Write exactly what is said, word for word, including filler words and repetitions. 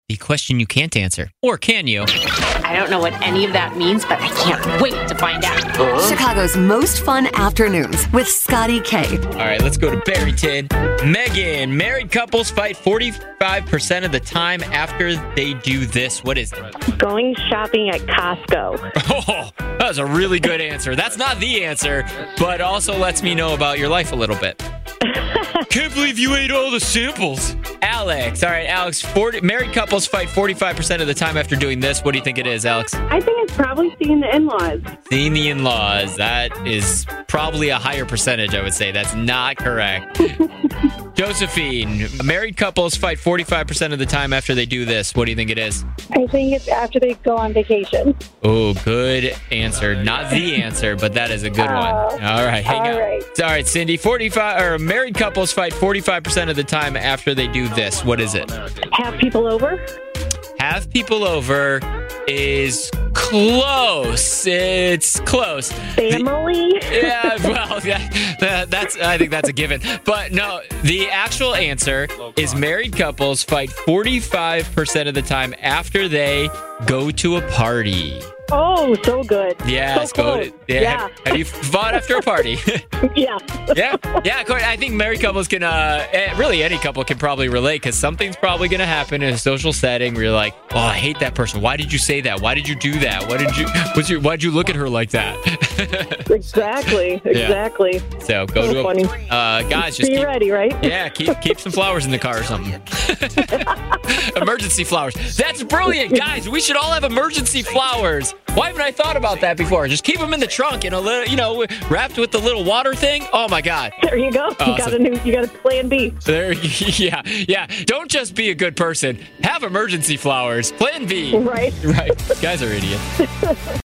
the question you can't answer. Or can you? I don't know what any of that means, but I can't wait to find out. Chicago's most fun afternoons with Scotty K. All right, let's go to Barrington. Megan, married couples fight forty-five percent of the time after they do this. What is it? Going shopping at Costco. Oh, that was a really good answer. That's not the answer, but also lets me know about your life a little bit. Can't believe you ate all the samples. Alex. All right, Alex. forty, married couples fight forty-five percent of the time after doing this. What do you think it is, Alex? I think it's probably seeing the in-laws. Seeing the in-laws. That is probably a higher percentage, I would say. That's not correct. Josephine. Married couples fight forty-five percent of the time after they do this. What do you think it is? I think it's after they go on vacation. Oh, good answer. Not the answer, but that is a good one. All right, hang all on. right. All right, Cindy. forty-five or married couples fight forty-five percent of the time after they do this. What is it? Have people over? Have people over is close. It's close. Family? Yeah, well, that, that, that's I think that's a given. But no, the actual answer is married couples fight forty-five percent of the time after they go to a party. Oh, so good. Yes, so go. close. Yeah. Yeah. Have, have you fought after a party? Yeah. Yeah, yeah. Of course, I think married couples can, uh, eh, really any couple can probably relate because something's probably going to happen in a social setting where you're like, oh, I hate that person. Why did you say that? Why did you do that? Why did you? What's your? Why'd you look at her like that? Exactly. Exactly. So go So to a, funny. uh, guys. Just Be keep, ready, right? Yeah, keep keep some flowers in the car or something. Emergency flowers. That's brilliant, guys. We should all have emergency flowers. Why haven't I thought about that before? Just keep them in the trunk in a little, you know, wrapped with the little water thing. Oh my God. There you go. Awesome. You got a new. You got a plan B. There, yeah, yeah. Don't just be a good person. Have emergency flowers. Plan B. Right. Right. Guys are idiots.